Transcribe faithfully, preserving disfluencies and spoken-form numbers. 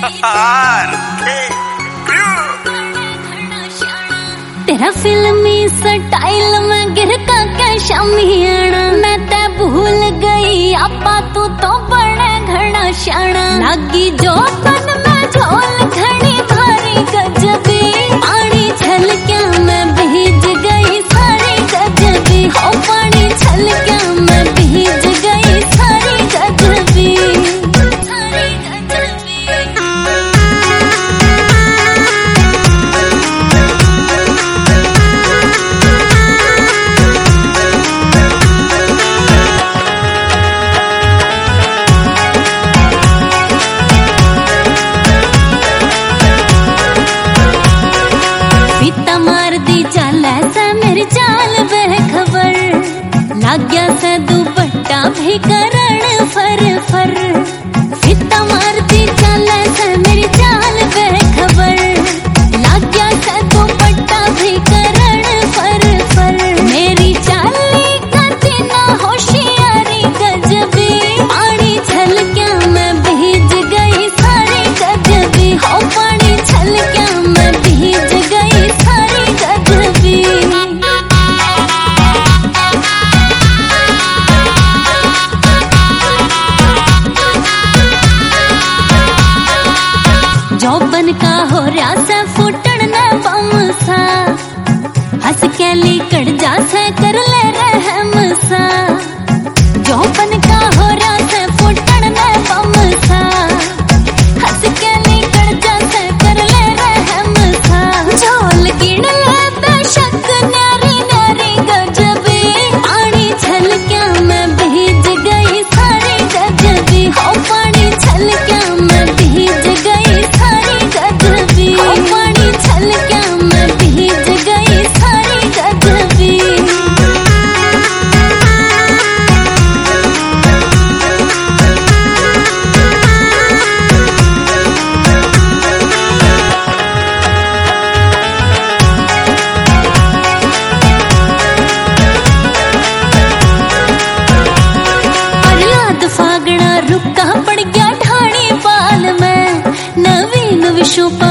तेरा फिल्मी स्टाइल में गिर का के शामी आना, मैं ते भूल गई आपा तू तो बड़े घना शाना। लागी जो तन में झोल घनी भारी गजबी, पानी छलक्या मैं भीज गई सारी गजबी। हो पानी छलक्या मैं भीज गई सारी गजबी, सारी गजबी। मार दी चाल ऐसा मेरी चाल बेखबर, लाग्या से दुपट्टा भी करण फर फर। फिता मार दी चाल ऐसा मेरी चाल बेखबर, लाग्या से दुपट्टा भी करण फर फर। मेरी चाली कति ना होशियारी गजबी, पानी छलक्या मैं भीज गई सारी गजबी। हो पानी छलक्या मैं भीज गई सारी गजबी। जौबन का हो रहा से फुटन न बम सा, हंस के लिकड़ जा से कर ले रहम सा। जौबन का हो रहा से फुटन न बम सा, हंस के लिकड़ जा से कर ले रहम सा। झोल गिन ले बेशक नारी नारी गजबी, पानी छलक्या मैं भीज गई सारी गजबी। हो पानी छलक्या मैं भीज गई सारी गजबी। हो पानी छलक्या मैं भीज गई सारी गजबी। फागड़ा रुका पड़ गया ढाणी पाल में, नवीन विशु